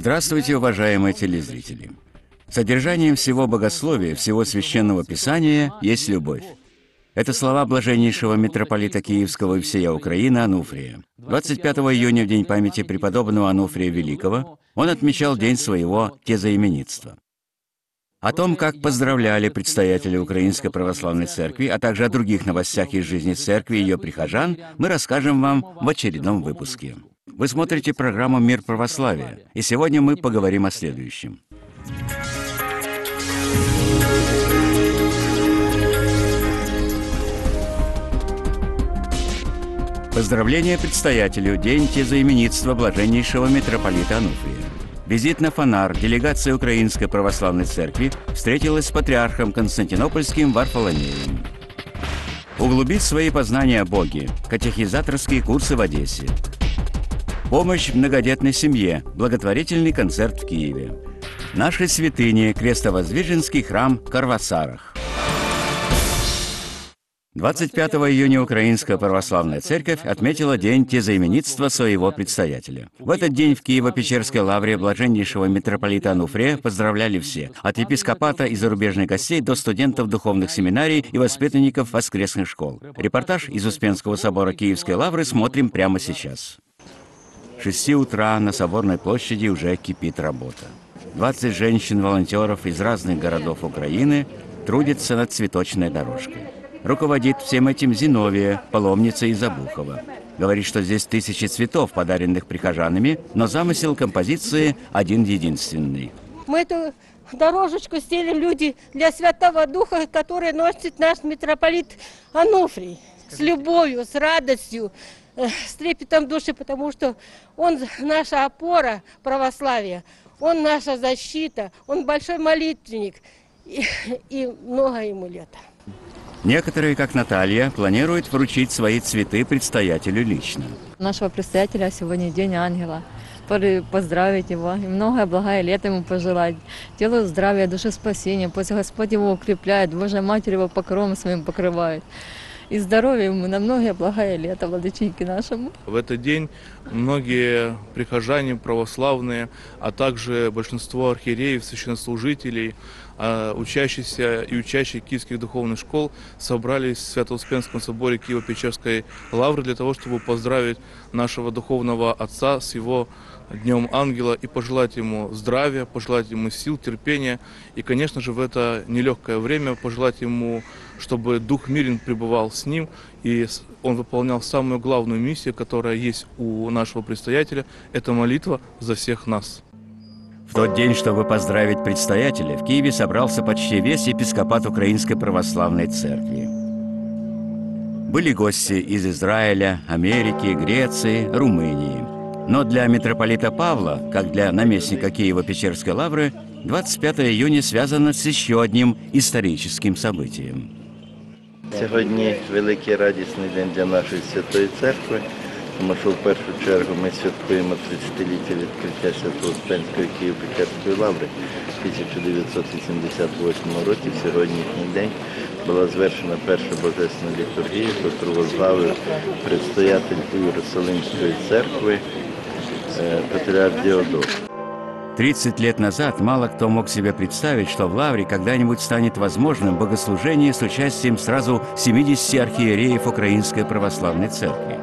Здравствуйте, уважаемые телезрители! Содержанием всего богословия, всего священного писания есть любовь. Это слова блаженнейшего митрополита Киевского и всея Украины Ануфрия. 25 июня, в день памяти преподобного Ануфрия Великого, он отмечал день своего тезаименитства. О том, как поздравляли предстоятели Украинской Православной Церкви, а также о других новостях из жизни Церкви и ее прихожан, мы расскажем вам в очередном выпуске. Вы смотрите программу «Мир православия», и сегодня мы поговорим о следующем. Поздравление предстоятелю, день тезаименитства блаженнейшего митрополита Ануфрия. Визит на Фонар делегация Украинской Православной Церкви встретилась с патриархом Константинопольским Варфоломеем. Углубить свои познания о Боге, катехизаторские курсы в Одессе. Помощь многодетной семье, благотворительный концерт в Киеве. Наши святыни, Крестовоздвиженский храм в Карвасарах. 25 июня Украинская Православная Церковь отметила день тезаименитства своего предстоятеля. В этот день в Киево-Печерской лавре блаженнейшего митрополита Ануфрия поздравляли все, от епископата и зарубежных гостей до студентов духовных семинарий и воспитанников воскресных школ. Репортаж из Успенского собора Киевской лавры смотрим прямо сейчас. С 6 утра на Соборной площади уже кипит работа. 20 женщин-волонтеров из разных городов Украины трудятся над цветочной дорожкой. Руководит всем этим Зиновия, паломница из Обухова. Говорит, что здесь тысячи цветов, подаренных прихожанами, но замысел композиции один-единственный. Мы эту дорожечку стелим люди для Святого Духа, который носит наш митрополит Ануфрий. С любовью, с радостью, с трепетом души, потому что он наша опора православия, он наша защита, он большой молитвенник и много ему лет. Некоторые, как Наталья, планируют вручить свои цветы предстоятелю лично. Нашего предстоятеля сегодня День Ангела. Поздравить его и многое благое лето ему пожелать. Телу здравия, душе спасения. Пусть Господь его укрепляет, Божья Матерь его покровом своим покрывает. И здоровья ему на многое благое лето, владыченьке нашему. В этот день многие прихожане православные, а также большинство архиереев, священнослужителей, учащиеся и учащие киевских духовных школ собрались в Свято-Успенском соборе Киево-Печерской лавры для того, чтобы поздравить нашего духовного отца с его Днем Ангела и пожелать ему здравия, пожелать ему сил, терпения и, конечно же, в это нелегкое время пожелать ему, чтобы Дух мирен пребывал с ним и он выполнял самую главную миссию, которая есть у нашего предстоятеля – это молитва за всех нас. В тот день, чтобы поздравить предстоятеля, в Киеве собрался почти весь епископат Украинской Православной Церкви. Были гости из Израиля, Америки, Греции, Румынии. Но для митрополита Павла, как для наместника Киево-Печерской лавры, 25 июня связано с еще одним историческим событием. Сьогодні великий радісний день для нашої Святої Церкви, тому що в першу чергу ми святкуємо 30-ліття відкриття Свято-Успенської Києво-Печерської лаври. В 1988 році, в сьогоднішній день, була звершена перша божественна літургія, яку возглавив предстоятель Ієрусалимської церкви патріарх Діодор. 30 лет назад мало кто мог себе представить, что в лавре когда-нибудь станет возможным богослужение с участием сразу 70 архиереев Украинской Православной Церкви.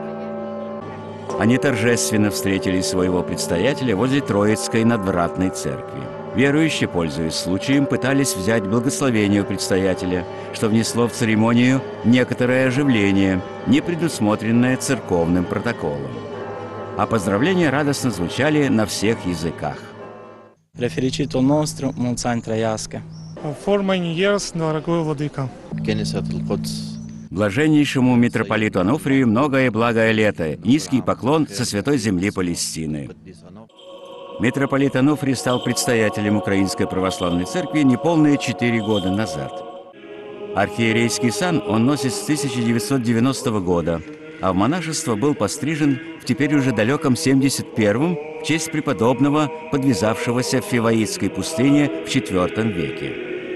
Они торжественно встретили своего предстоятеля возле Троицкой надвратной церкви. Верующие, пользуясь случаем, пытались взять благословение у предстоятеля, что внесло в церемонию некоторое оживление, не предусмотренное церковным протоколом. А поздравления радостно звучали на всех языках. Реферичито ностро, Монсань Трояске. Формань ерс, дорогой владыка. Блаженнейшему митрополиту Ануфрию многое благое лето, низкий поклон со святой земли Палестины. Митрополит Ануфрий стал предстоятелем Украинской Православной Церкви неполные 4 года назад. Архиерейский сан он носит с 1990 года, а в монашество был пострижен в теперь уже далеком 71-м в честь преподобного, подвязавшегося в Фиваитской пустыне в IV веке.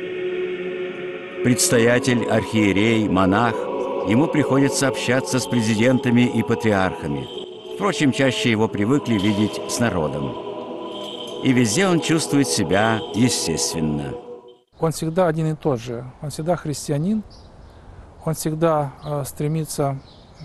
Предстоятель, архиерей, монах, ему приходится общаться с президентами и патриархами. Впрочем, чаще его привыкли видеть с народом. и везде он чувствует себя естественно. Он всегда один и тот же. Он всегда христианин. Он всегда стремится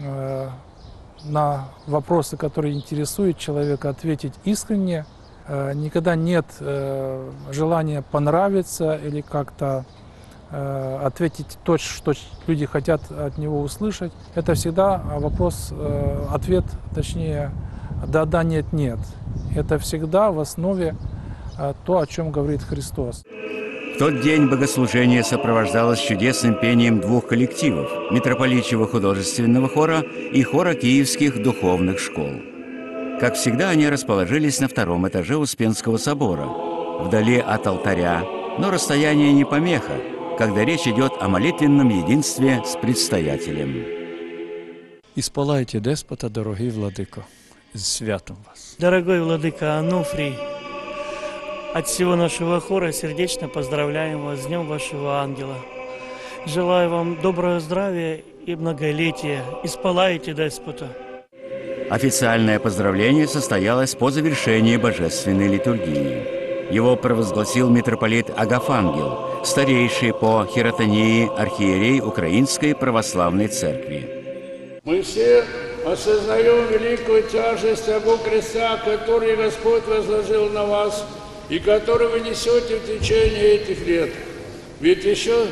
на вопросы, которые интересуют человека, ответить искренне. Никогда нет желания понравиться или как-то ответить то, что люди хотят от него услышать. Это всегда вопрос, ответ, точнее, да, нет, нет. Это всегда в основе то, о чем говорит Христос. В тот день богослужение сопровождалось чудесным пением двух коллективов – Митрополичьего художественного хора и хора Киевских духовных школ. Как всегда, они расположились на втором этаже Успенского собора, вдали от алтаря, но расстояние не помеха, когда речь идет о молитвенном единстве с предстоятелем. Исполайте деспота, дорогий владыко, с святом вас. Дорогой владыка Ануфрий, от всего нашего хора сердечно поздравляем вас с Днем вашего ангела. Желаю вам доброго здравия и многолетия. Исполайте деспота. Официальное поздравление состоялось по завершении божественной литургии. Его провозгласил митрополит Агафангел, старейший по хиротонии архиерей Украинской Православной Церкви. Мы все осознаем великую тяжесть того креста, который Господь возложил на вас и который вы несете в течение этих лет. Ведь еще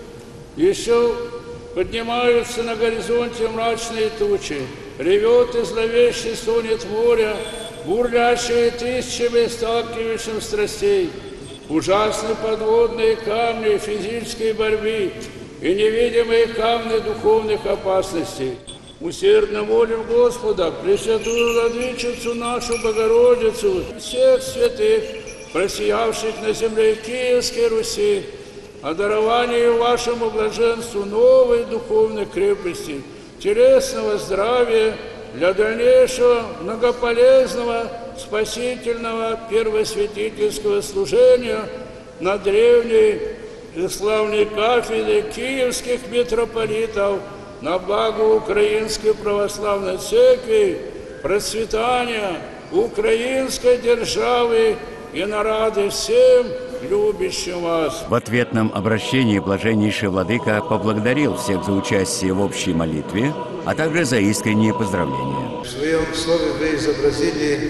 поднимаются на горизонте мрачные тучи, ревет и зловеще стонет море, бурлящие тысячами сталкивающих страстей, ужасные подводные камни физической борьбы и невидимые камни духовных опасностей. Усердно молим Господа, Пресвятую Владычицу нашу Богородицу, всех святых, просиявших на земле Киевской Руси, о даровании вашему блаженству новой духовной крепости, телесного здравия, для дальнейшего многополезного спасительного первосвятительского служения на древней и славной кафедре киевских митрополитов на благо Украинской Православной Церкви, процветания украинской державы и нарады всем любящим вас. В ответном обращении блаженнейший владыка поблагодарил всех за участие в общей молитве, а также за искренние поздравления. В своем слове вы изобразили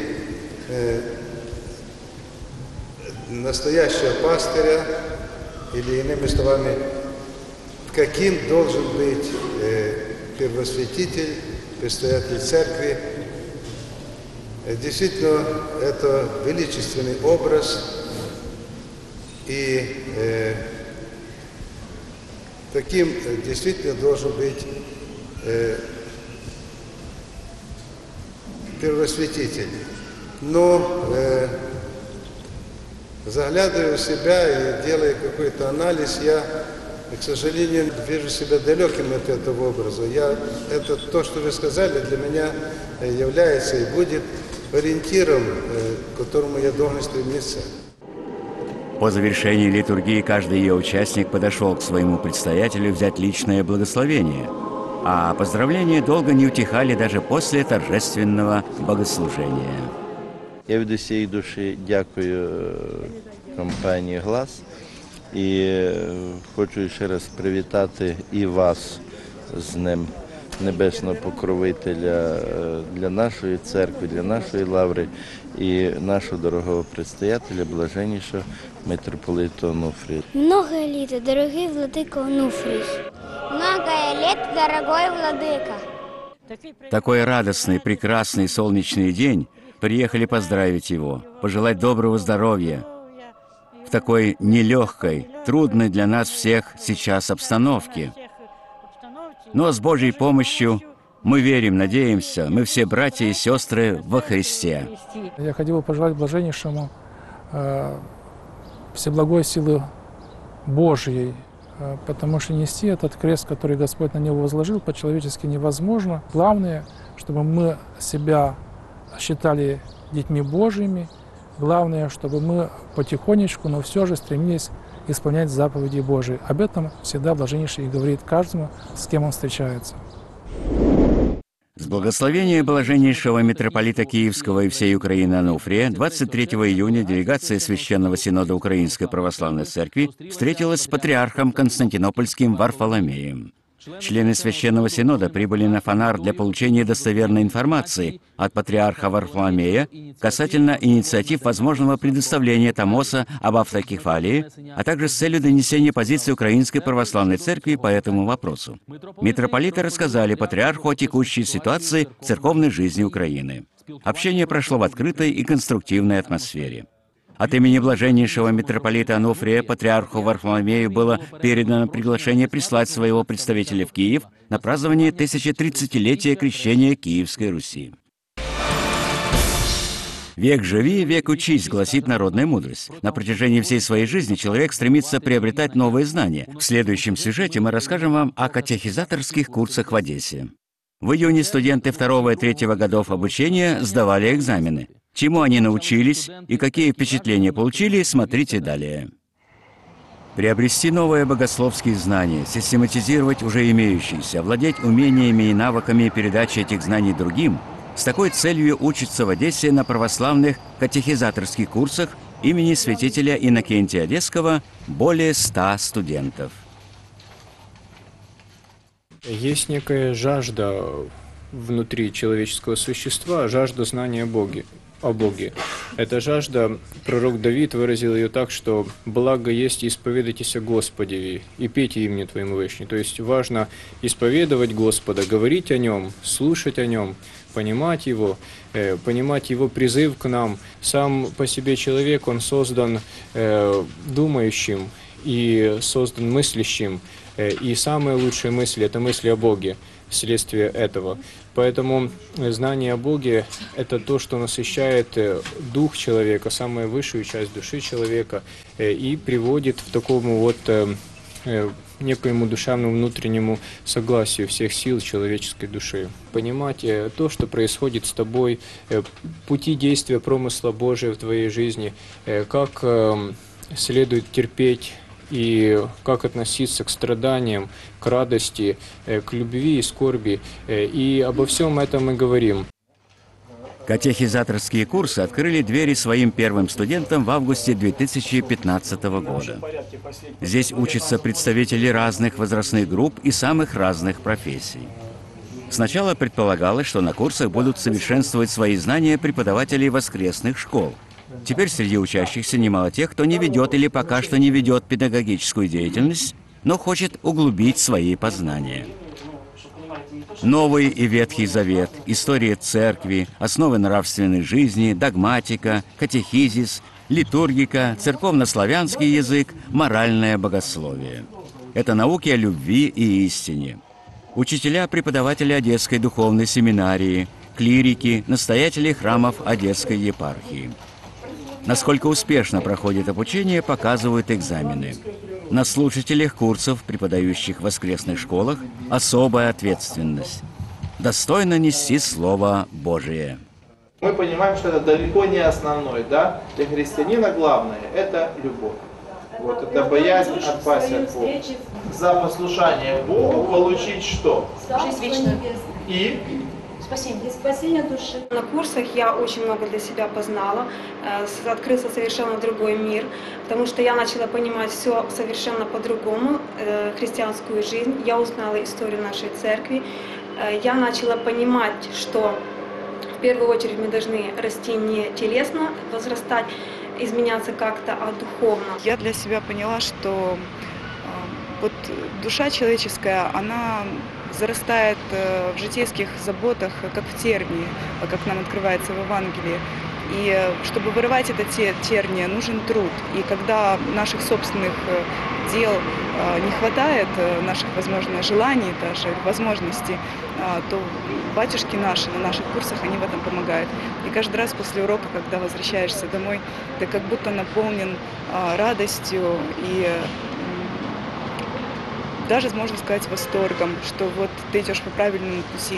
настоящего пастыря, или иными словами, каким должен быть первосвятитель, предстоятель церкви. Действительно, это величественный образ, и таким действительно должен быть первосвятитель. Но заглядывая в себя и делая какой-то анализ, я, к сожалению, вижу себя далеким от этого образа. Это то, что вы сказали, для меня является и будет ориентиром, к которому я должен стремиться. По завершении литургии каждый ее участник подошел к своему предстоятелю взять личное благословение, а поздравления долго не утихали даже после торжественного богослужения. Я від усієї душі дякую компанії «Глас» і хочу ще раз привітати і вас з Днем Небесного Покровителя для нашої церкви, для нашої лаври і нашого дорогого предстоятеля, блаженнішого митрополита Онуфрія. Много літ, дорогий владико Онуфрій. Много лет, дорогой владыка. Такой радостный, прекрасный солнечный день приехали поздравить его, пожелать доброго здоровья в такой нелегкой, трудной для нас всех сейчас обстановке. Но с Божьей помощью мы верим, надеемся, мы все братья и сестры во Христе. Я хотел бы пожелать блаженнейшему всеблагой силы Божьей, потому что нести этот крест, который Господь на него возложил, по-человечески невозможно. Главное, чтобы мы себя считали детьми Божьими. Главное, чтобы мы потихонечку, но все же стремились исполнять заповеди Божьи. Об этом всегда блаженнейший и говорит каждому, с кем он встречается. С благословения блаженнейшего митрополита Киевского и всей Украины Ануфрия 23 июня делегация Священного Синода Украинской Православной Церкви встретилась с патриархом Константинопольским Варфоломеем. Члены Священного Синода прибыли на Фанар для получения достоверной информации от патриарха Варфоломея касательно инициатив возможного предоставления Томоса об автокефалии, а также с целью донесения позиции Украинской Православной Церкви по этому вопросу. Митрополиты рассказали патриарху о текущей ситуации в церковной жизни Украины. Общение прошло в открытой и конструктивной атмосфере. От имени блаженнейшего митрополита Ануфрия патриарху Варфоломею было передано приглашение прислать своего представителя в Киев на празднование 1030-летия крещения Киевской Руси. «Век живи, век учись», гласит народная мудрость. На протяжении всей своей жизни человек стремится приобретать новые знания. В следующем сюжете мы расскажем вам о катехизаторских курсах в Одессе. В июне студенты 2 и 3 годов обучения сдавали экзамены. Чему они научились и какие впечатления получили, смотрите далее. Приобрести новые богословские знания, систематизировать уже имеющиеся, овладеть умениями и навыками передачи этих знаний другим – с такой целью учатся в Одессе на православных катехизаторских курсах имени святителя Иннокентия Одесского более 100 студентов. Есть некая жажда внутри человеческого существа, жажда знания о Боге. Эта жажда, пророк Давид выразил ее так, что «благо есть исповедайтесь о Господе и пейте имени Твоему вещи». То есть важно исповедовать Господа, говорить о Нем, слушать о Нем, понимать Его призыв к нам. Сам по себе человек, он создан думающим и создан мыслящим. И самые лучшие мысли – это мысли о Боге, вследствие этого. Поэтому знание о Боге – это то, что насыщает дух человека, самую высшую часть души человека, и приводит в такому вот некоему душевному внутреннему согласию всех сил человеческой души. Понимать то, что происходит с тобой, пути действия промысла Божия в твоей жизни, как следует терпеть, и как относиться к страданиям, к радости, к любви и скорби. И обо всем этом мы говорим. Катехизаторские курсы открыли двери своим первым студентам в августе 2015 года. Здесь учатся представители разных возрастных групп и самых разных профессий. Сначала предполагалось, что на курсах будут совершенствовать свои знания преподаватели воскресных школ. Теперь среди учащихся немало тех, кто не ведет или пока что не ведет педагогическую деятельность, но хочет углубить свои познания. Новый и Ветхий Завет, история церкви, основы нравственной жизни, догматика, катехизис, литургика, церковно-славянский язык, моральное богословие. Это науки о любви и истине. Учителя, преподаватели Одесской духовной семинарии, клирики, настоятели храмов Одесской епархии. Насколько успешно проходит обучение, показывают экзамены. На слушателях курсов, преподающих в воскресных школах, особая ответственность. Достойно нести Слово Божие. Мы понимаем, что это далеко не основной, да? Для христианина главное – это любовь. Вот это боязнь отпасть от Бога. За послушание Богу получить что? Жизнь вечную. И спасение души. На курсах я очень много для себя познала, открылся совершенно другой мир, потому что я начала понимать все совершенно по-другому, христианскую жизнь. Я узнала историю нашей церкви. Я начала понимать, что в первую очередь мы должны расти не телесно, возрастать, изменяться как-то, а духовно. Я для себя поняла, что вот душа человеческая, она зарастает в житейских заботах, как в тернии, как нам открывается в Евангелии. И чтобы вырывать это терние, нужен труд. И когда наших собственных дел не хватает, наших, возможно, желаний даже, возможностей, то батюшки наши на наших курсах, они в этом помогают. И каждый раз после урока, когда возвращаешься домой, ты как будто наполнен радостью и даже, можно сказать, восторгом, что вот ты идешь по правильному пути,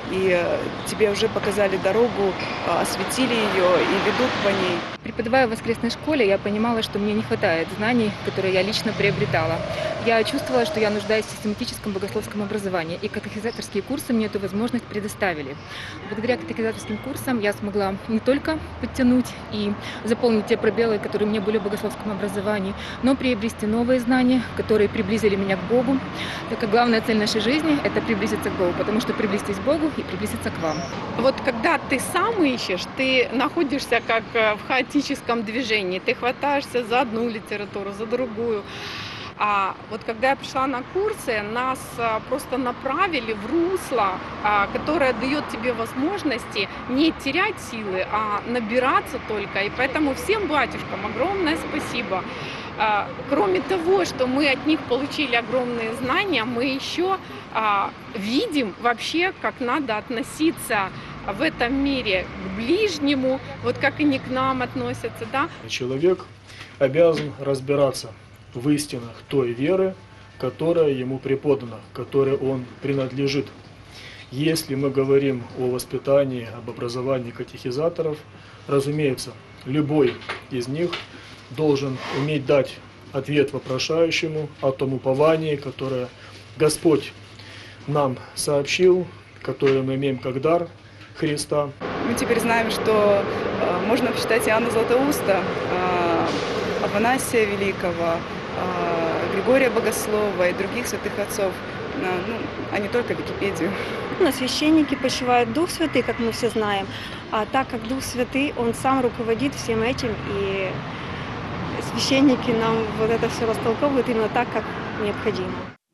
и тебе уже показали дорогу, осветили ее и ведут по ней. Преподавая в воскресной школе, я понимала, что мне не хватает знаний, которые я лично приобретала. Я чувствовала, что я нуждаюсь в систематическом богословском образовании, и катехизаторские курсы мне эту возможность предоставили. Благодаря катехизаторским курсам я смогла не только подтянуть и заполнить те пробелы, которые у меня были в богословском образовании, но приобрести новые знания, которые приблизили меня к Богу, так как главная цель нашей жизни – это приблизиться к Богу, потому что приблизитесь к Богу и приблизиться к вам. Вот когда ты сам ищешь, ты находишься как в хаотическом движении, ты хватаешься за одну литературу, за другую. А вот когда я пришла на курсы, нас просто направили в русло, которое дает тебе возможности не терять силы, а набираться только. И поэтому всем батюшкам огромное спасибо. Кроме того, что мы от них получили огромные знания, мы еще видим вообще, как надо относиться в этом мире к ближнему, вот как они к нам относятся, да? Человек обязан разбираться в истинах той веры, которая ему преподана, которой он принадлежит. Если мы говорим о воспитании, об образовании катехизаторов, разумеется, любой из них должен уметь дать ответ вопрошающему о том уповании, которое Господь нам сообщил, которое мы имеем как дар Христа. Мы теперь знаем, что можно почитать Иоанна Златоуста, Афанасия Великого, Григория Богослова и других святых отцов, а не только Википедию. Священники почивают Дух Святый, как мы все знаем, а так как Дух Святый, Он сам руководит всем этим, и священники нам вот это все растолковывают именно так, как необходимо.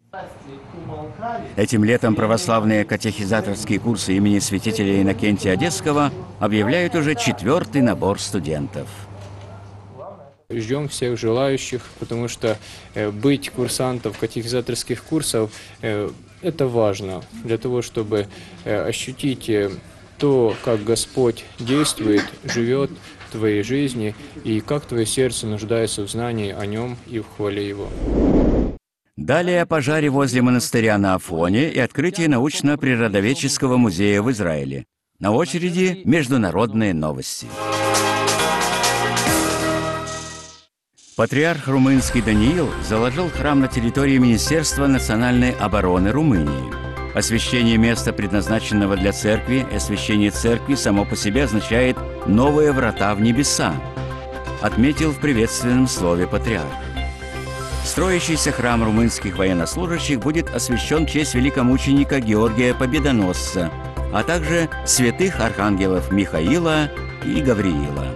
Этим летом православные катехизаторские курсы имени святителя Иннокентия Одесского объявляют уже 4-й набор студентов. Ждем всех желающих, потому что быть курсантом катехизаторских курсов это важно для того, чтобы ощутить то, как Господь действует, живет в твоей жизни и как твое сердце нуждается в знании о Нем и в хвале Его. Далее о пожаре возле монастыря на Афоне и открытии научно-природоведческого музея в Израиле. На очереди международные новости. Патриарх румынский Даниил заложил храм на территории Министерства национальной обороны Румынии. Освящение места, предназначенного для церкви, и освящение церкви само по себе означает «новые врата в небеса», отметил в приветственном слове патриарх. Строящийся храм румынских военнослужащих будет освящен в честь великомученика Георгия Победоносца, а также святых архангелов Михаила и Гавриила.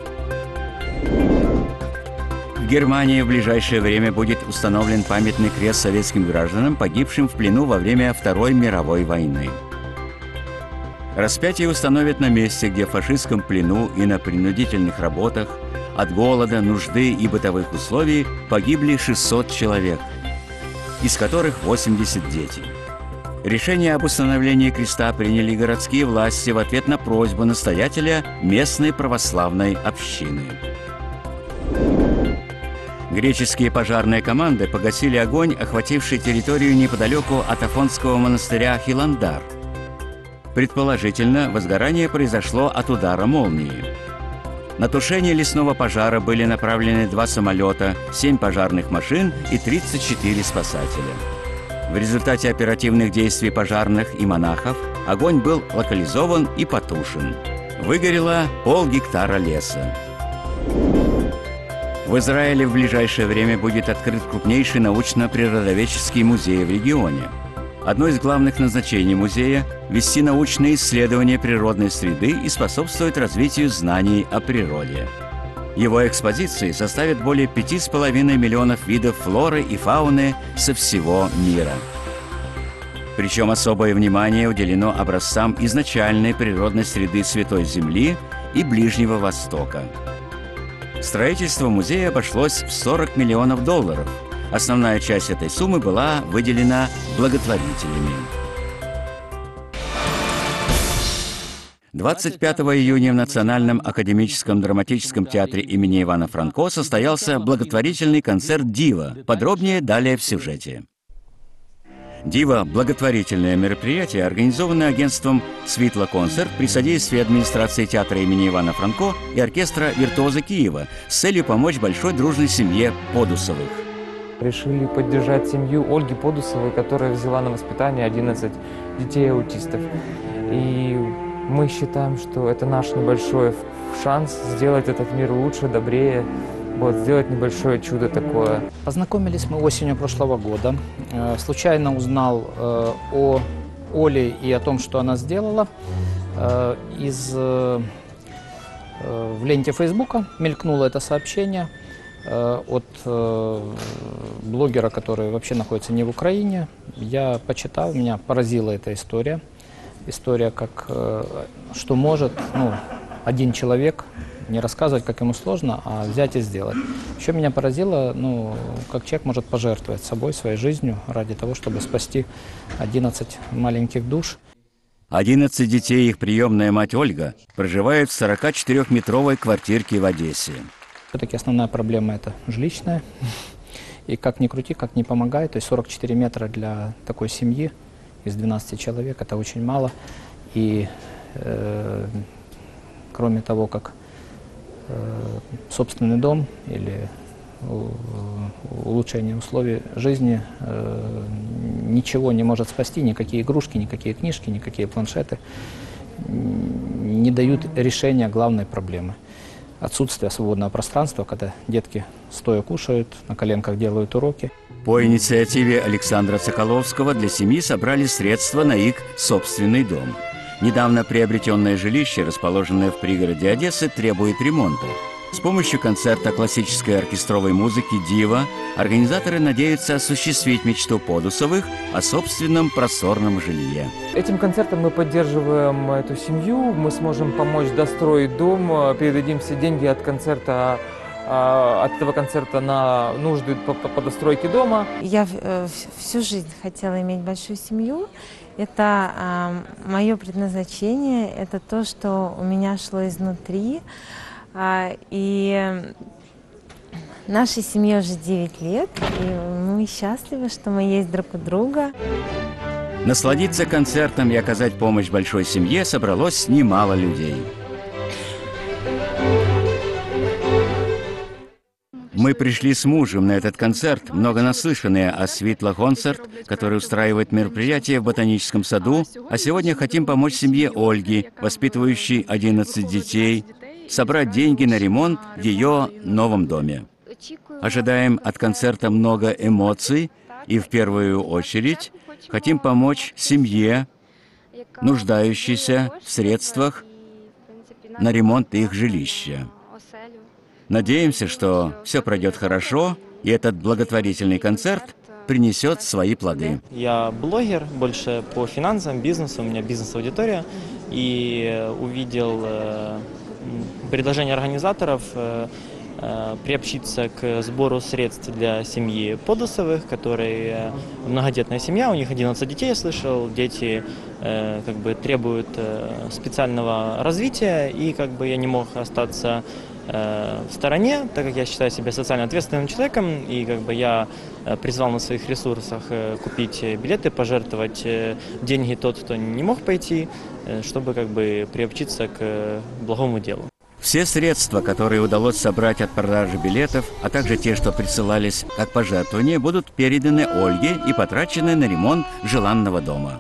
В Германии в ближайшее время будет установлен памятный крест советским гражданам, погибшим в плену во время Второй мировой войны. Распятие установят на месте, где в фашистском плену и на принудительных работах от голода, нужды и бытовых условий погибли 600 человек, из которых 80 дети. Решение об установлении креста приняли городские власти в ответ на просьбу настоятеля местной православной общины. Греческие пожарные команды погасили огонь, охвативший территорию неподалеку от Афонского монастыря Хиландар. Предположительно, возгорание произошло от удара молнии. На тушение лесного пожара были направлены 2 самолета, 7 пожарных машин и 34 спасателя. В результате оперативных действий пожарных и монахов огонь был локализован и потушен. Выгорело полгектара леса. В Израиле в ближайшее время будет открыт крупнейший научно-природоведческий музей в регионе. Одно из главных назначений музея – вести научные исследования природной среды и способствовать развитию знаний о природе. Его экспозиции составят более 5,5 миллионов видов флоры и фауны со всего мира. Причем особое внимание уделено образцам изначальной природной среды Святой Земли и Ближнего Востока. Строительство музея обошлось в $40 миллионов. Основная часть этой суммы была выделена благотворителями. 25 июня в Национальном академическом драматическом театре имени Ивана Франко состоялся благотворительный концерт «Дива». Подробнее далее в сюжете. Дива – благотворительное мероприятие, организованное агентством «Свитло Концерт» при содействии администрации театра имени Ивана Франко и оркестра «Виртуозы Киева» с целью помочь большой дружной семье Подусовых. Решили поддержать семью Ольги Подусовой, которая взяла на воспитание 11 детей-аутистов. И мы считаем, что это наш небольшой шанс сделать этот мир лучше, добрее, вот, сделать небольшое чудо такое. Познакомились мы осенью прошлого года. Случайно узнал о Оле и о том, что она сделала. В ленте Фейсбука мелькнуло это сообщение от блогера, который вообще находится не в Украине. Я почитал, меня поразила эта история. История, как, что может один человек не рассказывать, как ему сложно, а взять и сделать. Еще меня поразило, как человек может пожертвовать собой, своей жизнью ради того, чтобы спасти 11 маленьких душ. 11 детей и их приемная мать Ольга проживают в 44-метровой квартирке в Одессе. Все-таки основная проблема – это жилищная. И как ни крути, как ни помогай, то есть 44 метра для такой семьи из 12 человек – это очень мало. И кроме того, как собственный дом или улучшение условий жизни, ничего не может спасти, никакие игрушки, никакие книжки, никакие планшеты не дают решения главной проблемы. Отсутствие свободного пространства, когда детки стоя кушают, на коленках делают уроки. По инициативе Александра Соколовского для семьи собрали средства на их собственный дом. Недавно приобретенное жилище, расположенное в пригороде Одессы, требует ремонта. С помощью концерта классической оркестровой музыки «Дива» организаторы надеются осуществить мечту Подусовых о собственном просторном жилье. Этим концертом мы поддерживаем эту семью, мы сможем помочь достроить дом, передадим все деньги от этого концерта на нужды по достройке дома. Я всю жизнь хотела иметь большую семью. Это мое предназначение, это то, что у меня шло изнутри. И нашей семье уже 9 лет, и мы счастливы, что мы есть друг у друга. Насладиться концертом и оказать помощь большой семье собралось немало людей. Мы пришли с мужем на этот концерт, много наслышанные о «Свитло Концерт», который устраивает мероприятие в Ботаническом саду, а сегодня хотим помочь семье Ольги, воспитывающей 11 детей, собрать деньги на ремонт в ее новом доме. Ожидаем от концерта много эмоций и, в первую очередь, хотим помочь семье, нуждающейся в средствах на ремонт их жилища. Надеемся, что все пройдет хорошо, и этот благотворительный концерт принесет свои плоды. Я блогер, больше по финансам, бизнесу, у меня бизнес-аудитория, и увидел предложение организаторов приобщиться к сбору средств для семьи Подусовых, которые многодетная семья, у них 11 детей, я слышал, дети требуют специального развития, и я не мог остаться в стороне, так как я считаю себя социально ответственным человеком, и я призвал на своих ресурсах купить билеты, пожертвовать деньги тот, кто не мог пойти, чтобы приобщиться к благому делу. Все средства, которые удалось собрать от продажи билетов, а также те, что присылались как пожертвования, будут переданы Ольге и потрачены на ремонт желанного дома.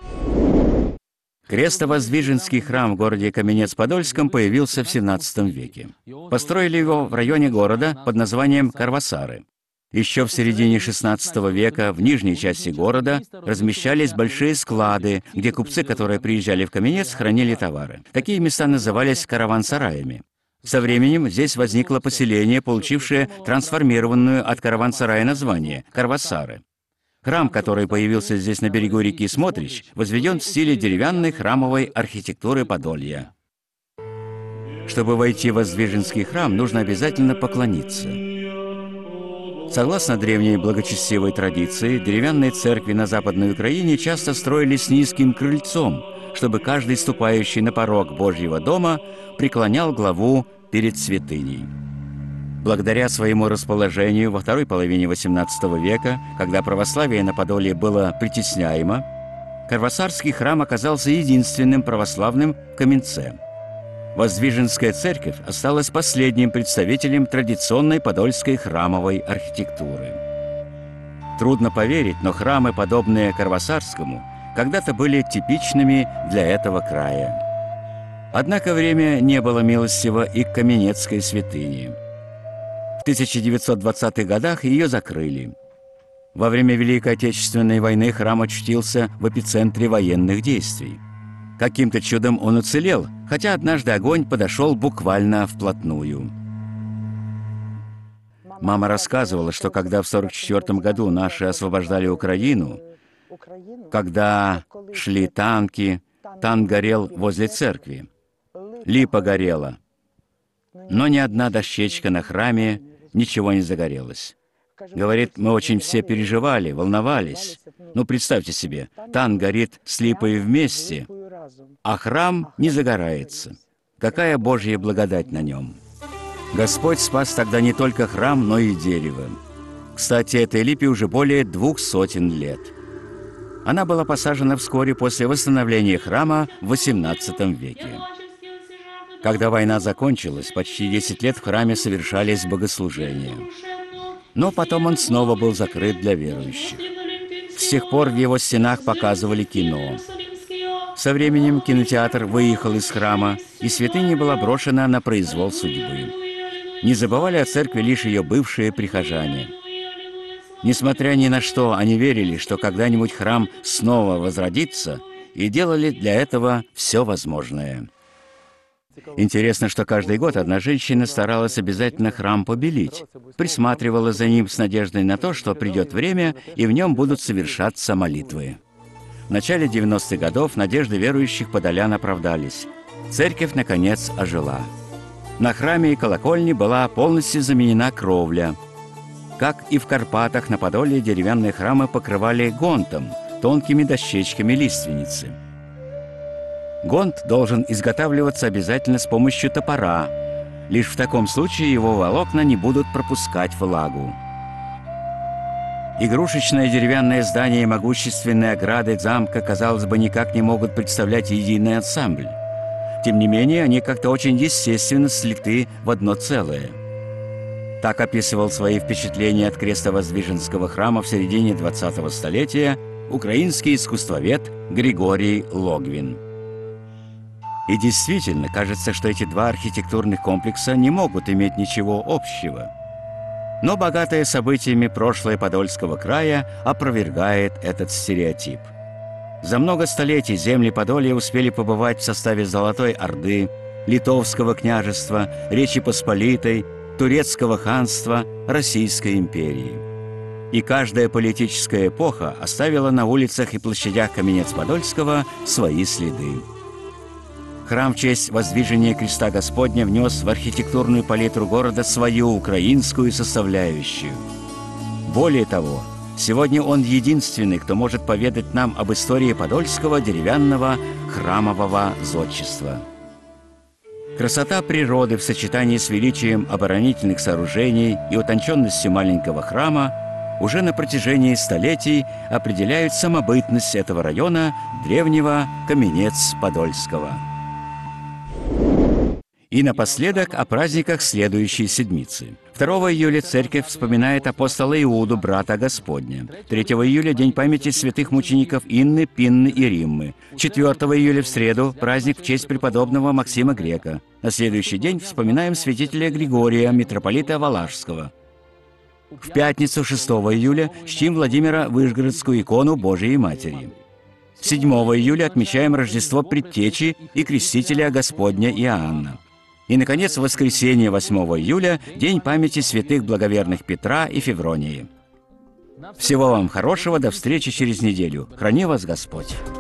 Крестовоздвиженский храм в городе Каменец-Подольском появился в XVII веке. Построили его в районе города под названием Карвасары. Еще в середине XVI века в нижней части города размещались большие склады, где купцы, которые приезжали в Каменец, хранили товары. Такие места назывались караван-сараями. Со временем здесь возникло поселение, получившее трансформированную от караван-сарая название – Карвасары. Храм, который появился здесь на берегу реки Смотрич, возведен в стиле деревянной храмовой архитектуры Подолья. Чтобы войти в Воздвиженский храм, нужно обязательно поклониться. Согласно древней благочестивой традиции, деревянные церкви на Западной Украине часто строились с низким крыльцом, чтобы каждый, ступающий на порог Божьего дома, преклонял главу перед святыней. Благодаря своему расположению во второй половине XVIII века, когда православие на Подоле было притесняемо, Карвасарский храм оказался единственным православным в Каменце. Воздвиженская церковь осталась последним представителем традиционной подольской храмовой архитектуры. Трудно поверить, но храмы, подобные Карвасарскому, когда-то были типичными для этого края. Однако время не было милостиво и к Каменецкой святыне. В 1920-х годах ее закрыли. Во время Великой Отечественной войны храм очутился в эпицентре военных действий. Каким-то чудом он уцелел, хотя однажды огонь подошел буквально вплотную. Мама рассказывала, что когда в 1944 году наши освобождали Украину, когда шли танки, танк горел возле церкви, липа горела, но ни одна дощечка на храме, ничего не загорелось. Говорит, мы очень все переживали, волновались. Ну, представьте себе, танк горит с липой вместе, а храм не загорается. Какая Божья благодать на нем! Господь спас тогда не только храм, но и дерево. Кстати, этой липе уже более 200 лет. Она была посажена вскоре после восстановления храма в XVIII веке. Когда война закончилась, почти 10 лет в храме совершались богослужения. Но потом он снова был закрыт для верующих. С тех пор в его стенах показывали кино. Со временем кинотеатр выехал из храма, и святыня была брошена на произвол судьбы. Не забывали о церкви лишь ее бывшие прихожане. Несмотря ни на что, они верили, что когда-нибудь храм снова возродится, и делали для этого все возможное. Интересно, что каждый год одна женщина старалась обязательно храм побелить, присматривала за ним с надеждой на то, что придет время, и в нем будут совершаться молитвы. В начале 90-х годов надежды верующих подолян оправдались. Церковь, наконец, ожила. На храме и колокольне была полностью заменена кровля. Как и в Карпатах, на Подоле деревянные храмы покрывали гонтом, тонкими дощечками лиственницы. Гонт должен изготавливаться обязательно с помощью топора. Лишь в таком случае его волокна не будут пропускать влагу. Игрушечное деревянное здание и могущественные ограды замка, казалось бы, никак не могут представлять единый ансамбль. Тем не менее, они как-то очень естественно слиты в одно целое. Так описывал свои впечатления от Крестовоздвиженского храма в середине 20-го столетия украинский искусствовед Григорий Логвин. И действительно, кажется, что эти два архитектурных комплекса не могут иметь ничего общего. Но богатое событиями прошлое Подольского края опровергает этот стереотип. За много столетий земли Подолья успели побывать в составе Золотой Орды, Литовского княжества, Речи Посполитой, Турецкого ханства, Российской империи. И каждая политическая эпоха оставила на улицах и площадях Каменец-Подольского свои следы. Храм в честь воздвижения Креста Господня внес в архитектурную палитру города свою украинскую составляющую. Более того, сегодня он единственный, кто может поведать нам об истории подольского деревянного храмового зодчества. Красота природы в сочетании с величием оборонительных сооружений и утонченностью маленького храма уже на протяжении столетий определяют самобытность этого района древнего Каменец-Подольского. И напоследок о праздниках следующей седмицы. 2 июля церковь вспоминает апостола Иуду, брата Господня. 3 июля – день памяти святых мучеников Инны, Пинны и Риммы. 4 июля в среду – праздник в честь преподобного Максима Грека. На следующий день вспоминаем святителя Григория, митрополита Валашского. В пятницу, 6 июля, чтим Владимира Вышгородскую икону Божией Матери. 7 июля отмечаем Рождество Предтечи и Крестителя Господня Иоанна. И, наконец, в воскресенье 8 июля – день памяти святых благоверных Петра и Февронии. Всего вам хорошего, до встречи через неделю. Храни вас Господь!